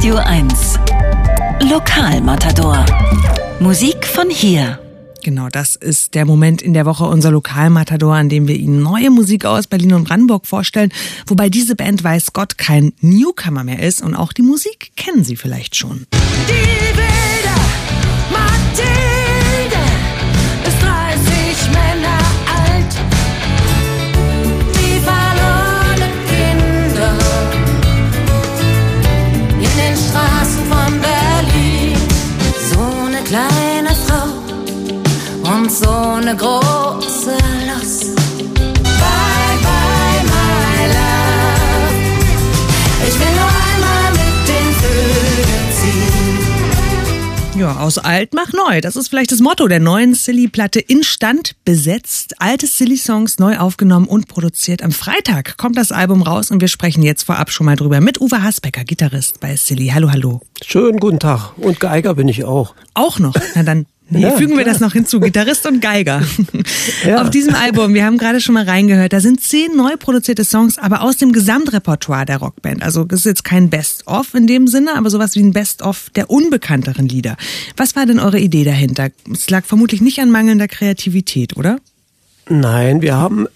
Radio 1. Lokalmatador. Musik von hier. Genau, das ist der Moment in der Woche, unser Lokalmatador, an dem wir Ihnen neue Musik aus Berlin und Brandenburg vorstellen. Wobei diese Band, weiß Gott, kein Newcomer mehr ist und auch die Musik kennen Sie vielleicht schon. Die wilde Mathilde ist 30 Männer alt. Die verlorenen Kinder in den Straßen von Berlin. So eine kleine Frau und so eine große Lust. Bye, bye, my love. Ich will nur einmal mit den Vögeln ziehen. Ja, aus alt mach neu. Das ist vielleicht das Motto der neuen Silly-Platte. Instand besetzt, alte Silly-Songs neu aufgenommen und produziert. Am Freitag kommt das Album raus und wir sprechen jetzt vorab schon mal drüber mit Uwe Hasbecker, Gitarrist bei Silly. Hallo, hallo. Schönen guten Tag. Und Geiger bin ich auch. Auch noch? Na dann fügen wir das noch hinzu. Gitarrist und Geiger. Ja. Auf diesem Album, wir haben gerade schon mal reingehört, da sind 10 neu produzierte Songs, aber aus dem Gesamtrepertoire der Rockband. Also das ist jetzt kein Best-of in dem Sinne, aber sowas wie ein Best-of der unbekannteren Lieder. Was war denn eure Idee dahinter? Es lag vermutlich nicht an mangelnder Kreativität, oder? Nein, wir haben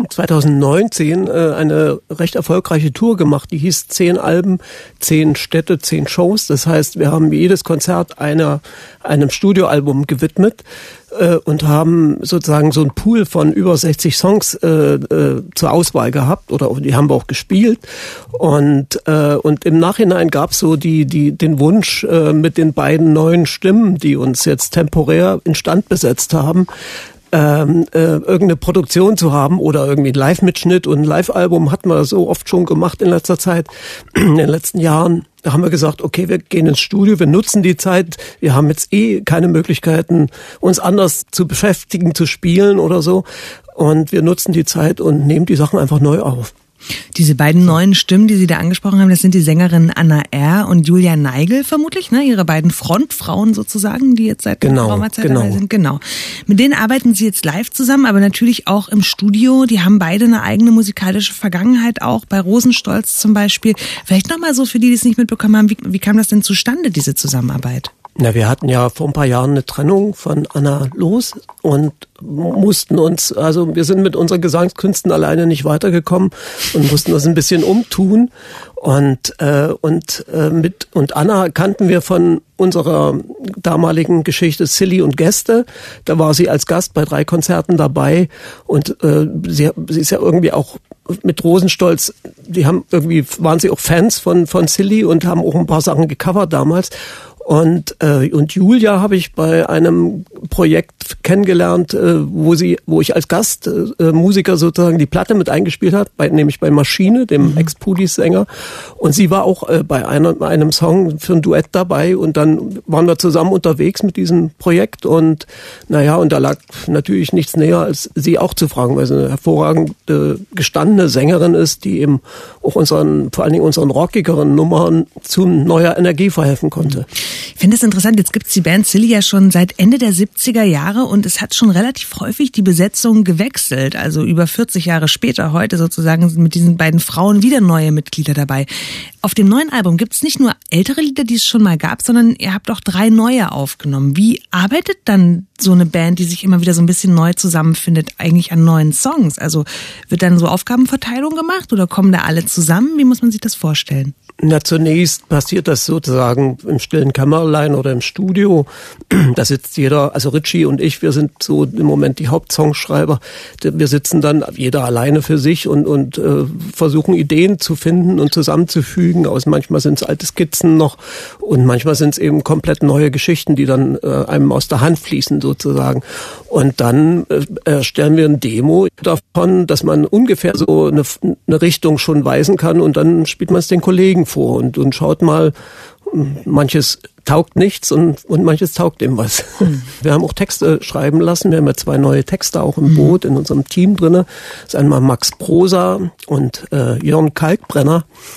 2019 eine recht erfolgreiche Tour gemacht, die hieß 10 Alben, 10 Städte, 10 Shows. Das heißt, wir haben jedes Konzert einem Studioalbum gewidmet und haben sozusagen so einen Pool von über 60 Songs zur Auswahl gehabt, oder die haben wir auch gespielt. Und im Nachhinein gab es so den Wunsch mit den beiden neuen Stimmen, die uns jetzt temporär instand besetzt haben, irgendeine Produktion zu haben oder irgendwie einen Live-Mitschnitt, und ein Live-Album hatten wir so oft schon gemacht in letzter Zeit, in den letzten Jahren. Da haben wir gesagt, okay, wir gehen ins Studio, wir nutzen die Zeit, wir haben jetzt keine Möglichkeiten, uns anders zu beschäftigen, zu spielen oder so, und wir nutzen die Zeit und nehmen die Sachen einfach neu auf. Diese beiden neuen Stimmen, die Sie da angesprochen haben, das sind die Sängerinnen Anna R. und Julia Neigel vermutlich, ne? Ihre beiden Frontfrauen sozusagen, die jetzt seit geraumer Zeit dabei sind. Genau. Mit denen arbeiten Sie jetzt live zusammen, aber natürlich auch im Studio. Die haben beide eine eigene musikalische Vergangenheit auch, bei Rosenstolz zum Beispiel. Vielleicht nochmal so für die, die es nicht mitbekommen haben, wie kam das denn zustande, diese Zusammenarbeit? Na, wir hatten ja vor ein paar Jahren eine Trennung von Anna Loos und wir sind mit unseren Gesangskünsten alleine nicht weitergekommen und mussten das ein bisschen umtun. Und Anna kannten wir von unserer damaligen Geschichte Silly und Gäste. Da war sie als Gast bei 3 Konzerten dabei, und sie ist ja irgendwie auch mit Rosenstolz, waren sie auch Fans von Silly und haben auch ein paar Sachen gecovert damals. Und Julia habe ich bei einem Projekt kennengelernt, wo ich als Gastmusiker sozusagen die Platte mit eingespielt habe, nämlich bei Maschine, dem Ex-Pudis-Sänger. Und sie war auch bei einem Song für ein Duett dabei, und dann waren wir zusammen unterwegs mit diesem Projekt, und und da lag natürlich nichts näher, als sie auch zu fragen, weil sie eine hervorragende, gestandene Sängerin ist, die eben auch vor allen Dingen unseren rockigeren Nummern zu neuer Energie verhelfen konnte. Ich finde es interessant, jetzt gibt's die Band Silly ja schon seit Ende der 70er Jahre, und es hat schon relativ häufig die Besetzung gewechselt. Also über 40 Jahre später, heute sozusagen, sind mit diesen beiden Frauen wieder neue Mitglieder dabei. Auf dem neuen Album gibt's nicht nur ältere Lieder, die es schon mal gab, sondern ihr habt auch 3 neue aufgenommen. Wie arbeitet dann so eine Band, die sich immer wieder so ein bisschen neu zusammenfindet, eigentlich an neuen Songs? Also wird dann so Aufgabenverteilung gemacht oder kommen da alle zusammen? Wie muss man sich das vorstellen? Na, zunächst passiert das sozusagen im stillen Kämmerlein oder im Studio. Da sitzt jeder, also Richie und ich, wir sind so im Moment die Hauptsongschreiber. Wir sitzen dann jeder alleine für sich und versuchen Ideen zu finden und zusammenzufügen. Manchmal sind es alte Skizzen noch, und manchmal sind es eben komplett neue Geschichten, die dann einem aus der Hand fließen sozusagen. Und dann erstellen wir ein Demo davon, dass man ungefähr so eine Richtung schon weisen kann, und dann spielt man es den Kollegen vor und schaut mal, manches taugt nichts und manches taugt dem was. Wir haben auch Texte schreiben lassen. Wir haben ja 2 neue Texte auch im Boot in unserem Team drinne. Das ist einmal Max Prosa und Jörn Kalkbrenner.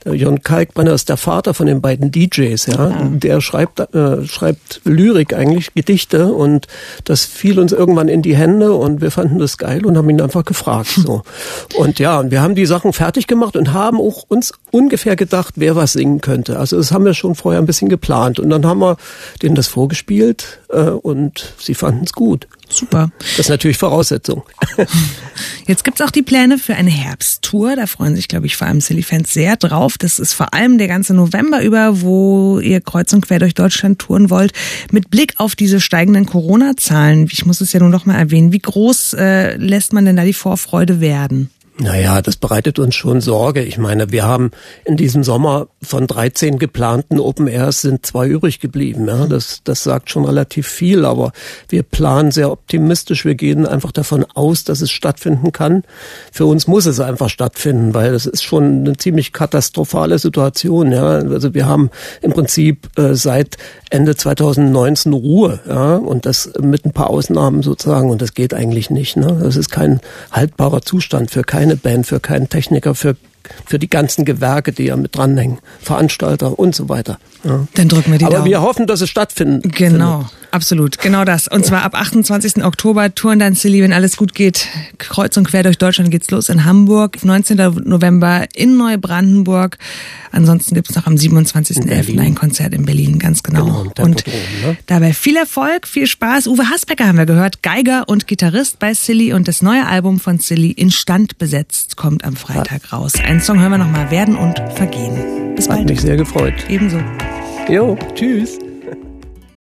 Jon Kalkbrenner ist der Vater von den beiden DJs, ja. Der schreibt Lyrik eigentlich, Gedichte, und das fiel uns irgendwann in die Hände und wir fanden das geil und haben ihn einfach gefragt, so. Und ja, und wir haben die Sachen fertig gemacht und haben auch uns ungefähr gedacht, wer was singen könnte. Also das haben wir schon vorher ein bisschen geplant und dann haben wir denen das vorgespielt und sie fanden es gut. Super. Das ist natürlich Voraussetzung. Jetzt gibt's auch die Pläne für eine Herbsttour. Da freuen sich, glaube ich, vor allem Silly-Fans sehr drauf. Das ist vor allem der ganze November über, wo ihr kreuz und quer durch Deutschland touren wollt. Mit Blick auf diese steigenden Corona-Zahlen, ich muss es ja nun noch mal erwähnen, wie groß lässt man denn da die Vorfreude werden? Naja, das bereitet uns schon Sorge. Ich meine, wir haben in diesem Sommer von 13 geplanten Open Airs sind 2 übrig geblieben. Ja, das sagt schon relativ viel, aber wir planen sehr optimistisch. Wir gehen einfach davon aus, dass es stattfinden kann. Für uns muss es einfach stattfinden, weil das ist schon eine ziemlich katastrophale Situation. Ja, also wir haben im Prinzip seit Ende 2019 Ruhe, ja, und das mit ein paar Ausnahmen sozusagen, und das geht eigentlich nicht. Ne? Das ist kein haltbarer Zustand für keine Band, für keinen Techniker, für die ganzen Gewerke, die ja mit dranhängen, Veranstalter und so weiter. Ja. Dann drücken wir die Daumen. Aber wir hoffen, dass es stattfindet. Genau, absolut, genau das. Und zwar ab 28. Oktober touren dann Silly, wenn alles gut geht, kreuz und quer durch Deutschland geht's los in Hamburg, 19. November in Neubrandenburg. Ansonsten gibt's noch am 27.11. ein Konzert in Berlin, ganz genau. Und dabei viel Erfolg, viel Spaß. Uwe Hasbecker haben wir gehört, Geiger und Gitarrist bei Silly, und das neue Album von Silly, Instand besetzt, kommt am Freitag raus. Einen Song hören wir nochmal, Werden und Vergehen. Bis bald. Hat mich sehr gefreut. Ebenso. Jo, tschüss.